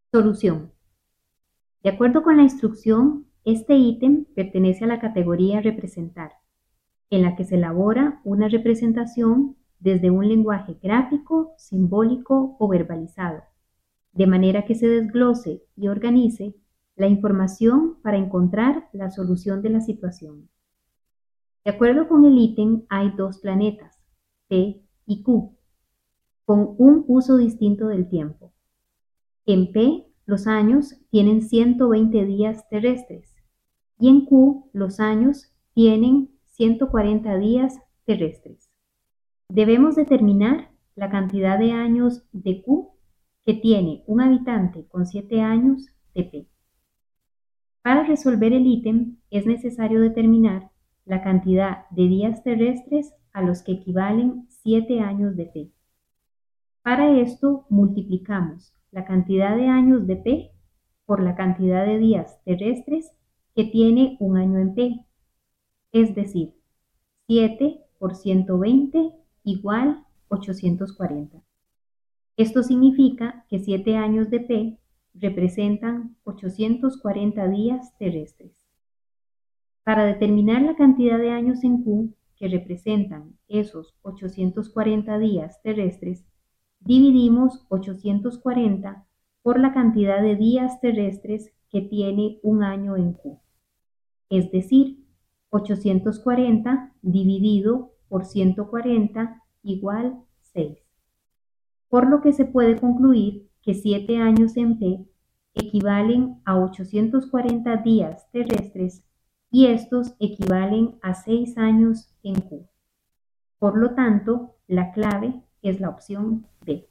Solución. De acuerdo con la instrucción, este ítem pertenece a la categoría representar, en la que se elabora una representación desde un lenguaje gráfico, simbólico o verbalizado, de manera que se desglose y organice la información para encontrar la solución de la situación. De acuerdo con el ítem, hay dos planetas, P y Q, con un uso distinto del tiempo. En P, los años tienen 120 días terrestres y en Q, los años tienen 140 días terrestres. Debemos determinar la cantidad de años de Q que tiene un habitante con 7 años de P. Para resolver el ítem es necesario determinar la cantidad de días terrestres a los que equivalen 7 años de P. Para esto multiplicamos la cantidad de años de P por la cantidad de días terrestres que tiene un año en P, es decir, 7 por 120 igual 840. Esto significa que 7 años de P representan 840 días terrestres. Para determinar la cantidad de años en Q que representan esos 840 días terrestres, dividimos 840 por la cantidad de días terrestres que tiene un año en Q, es decir, 840 dividido por 140 igual 6. Por lo que se puede concluir que 7 años en P equivalen a 840 días terrestres y estos equivalen a 6 años en Q. Por lo tanto, la clave es la opción B.